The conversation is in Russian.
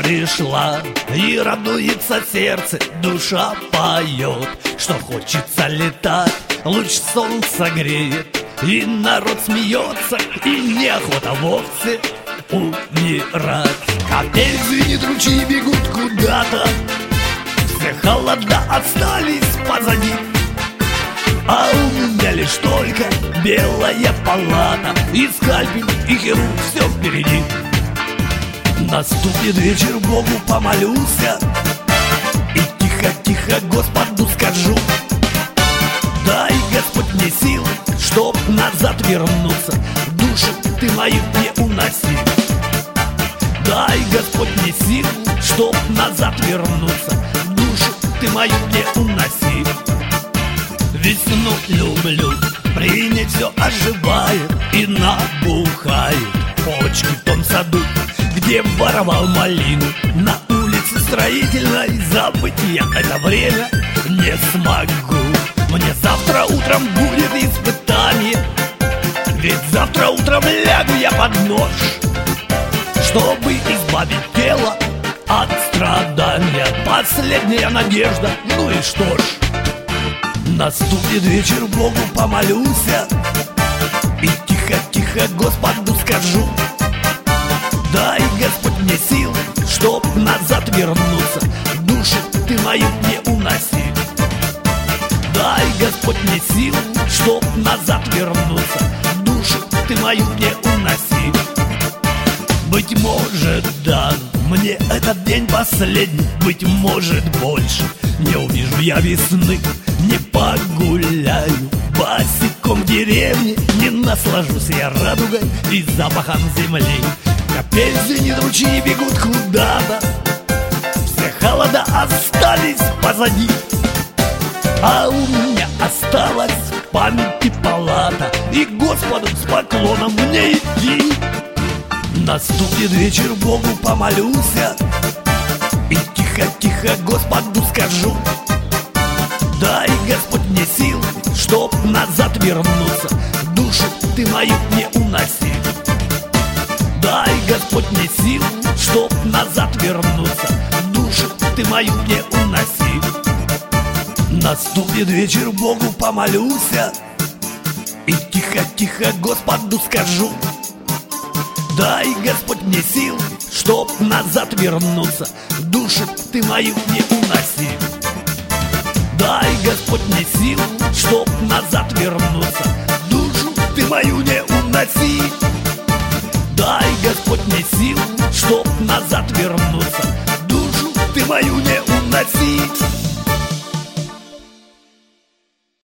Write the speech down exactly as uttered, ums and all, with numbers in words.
пришла, и радуется сердце, душа поет, что хочется летать, луч солнца греет, и народ смеется, и неохота вовсе умирать. Капель звенит, ручьи бегут куда-то, все холода остались позади, а у меня лишь только белая палата, и скальпель, и хирург, все впереди. Наступит вечер, Богу помолюсь, и тихо-тихо Господу скажу: дай, Господь, мне силы, чтоб назад вернуться, душу ты мою не уноси. Дай, Господь, мне силы, чтоб назад вернуться, душу ты мою не уноси. Весну люблю, принять все оживает и набухает почки в том саду, где воровал малину. На улице Строительной забыть я это время не смогу. Мне завтра утром будет испытание, ведь завтра утром лягу я под нож, чтобы избавить тело от страдания. Последняя надежда, ну и что ж. Наступит вечер, Богу помолюсь, и тихо-тихо Господу скажу: дай, Господь, мне силы, чтоб назад вернуться, душу ты мою не уноси. Дай, Господь, мне силы, чтоб назад вернуться, душу ты мою не уноси. Быть может, да, мне этот день последний, быть может, больше не увижу я весны, не погуляю босиком в деревне, не наслажусь я радугой и запахом земли. Капель звенит, ручьи бегут куда-то, все холода остались позади, а у меня осталась в памяти палата, и Господу с поклоном мне идти. Наступит вечер, Богу помолюсь, и тихо-тихо Господу скажу: дай, Господь, мне силы, чтоб назад вернуться, душу ты мою не уноси. Дай, Господь, мне силы, чтоб назад вернуться, душу ты мою не уноси. Наступит вечер, Богу помолюсь, и тихо-тихо Господу скажу: дай, Господь, мне силы, чтоб назад вернуться, душу ты мою не уноси. Дай, Господь, мне силы, чтоб назад вернуться, душу ты мою не уноси. Дай, Господь, мне силы, чтоб назад вернуться,